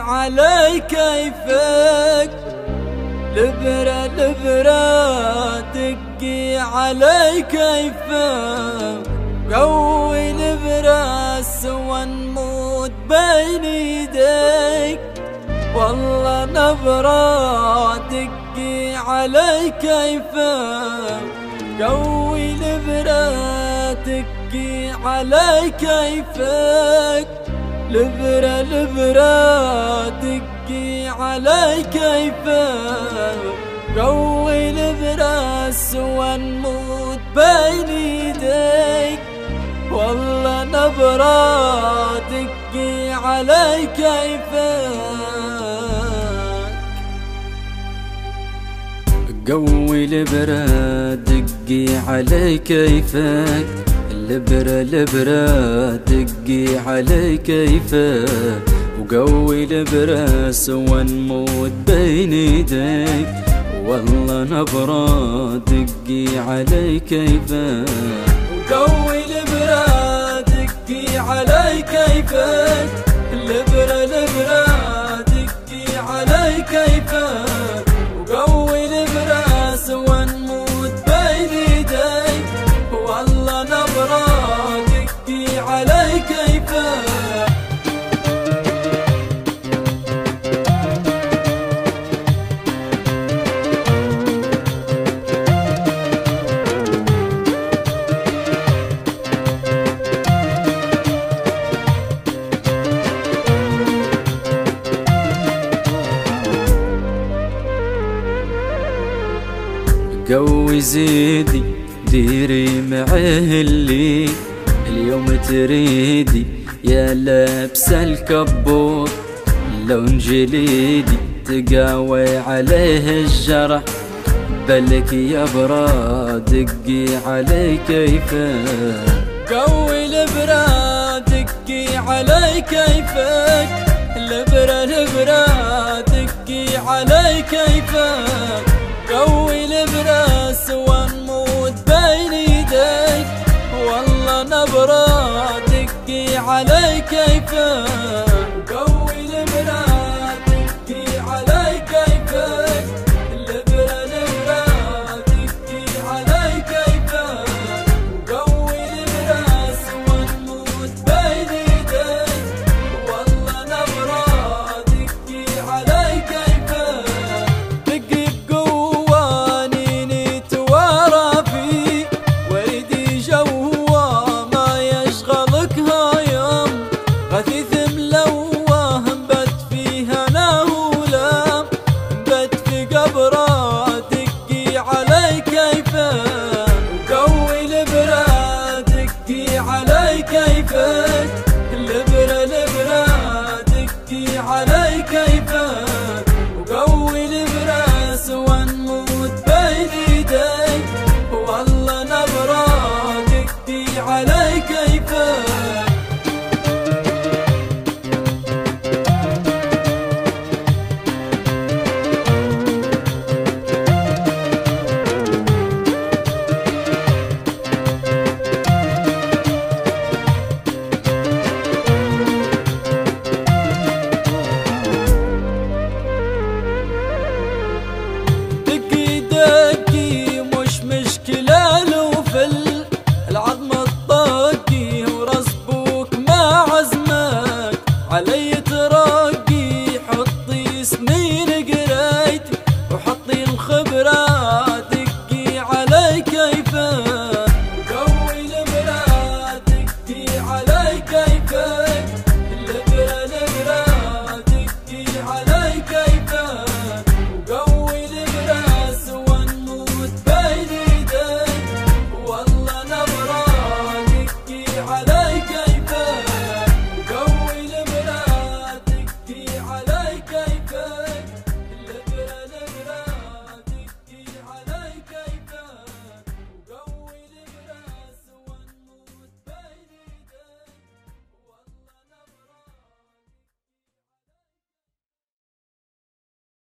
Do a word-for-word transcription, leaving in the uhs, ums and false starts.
علي كيفك، لبرة لبرة دقي علي كيفك، قوي لبرة سوا نموت بين يديك، والله نبرة دقي علي كيفك، قوي لبرة دقي علي كيفك، لبرة لبرة دقي علي كيفك، قوي لبرة سوا نموت بين يديك، والله نبرة دقي علي كيفك، قوي لبرة دقي علي كيفك، لبرة لبرة دقي علي كيفك، وقوي لبرة سوا نموت بين يديك، والله نبرة دقي علي كيفك، وقوي لبرة دقي علي كيفك، لبرة لبرة دقي علي كيفك، وقوي لبرة سوا نموت بين يديك، والله نبرة دقي علي كيفك. قوي زيدي ديري معيه اللي اليوم تريدي، يا لابس الكبور لون جليدي، تقاوي عليه الجرح بلك يا برا دقي علي كيفك، قوي لبرة دقي علي كيفك، لبرة لبرة دقي علي كيفك، قوي لبرة سوا نموت بين يديك، والله نبرة دقي علي كيفك، قوي لبرة دقي علي كيفك، لبرة لبرة دقي علي كيفك، قوي لبرة سوا نموت بين يديك، والله نبرة دقي علي كيفك، دقي كيفك، لبرة لبرة دقي علي كيفك، وقوي لبرة سوا نموت بين يديك، والله نبرة دقي علي كيفك. علي ترقي حطي سنين قريتي، وحطي الخبرة دقي علي كيفك، وقوي لبرة دقي علي كيفك، لبرة لبرة دقي علي كيفك،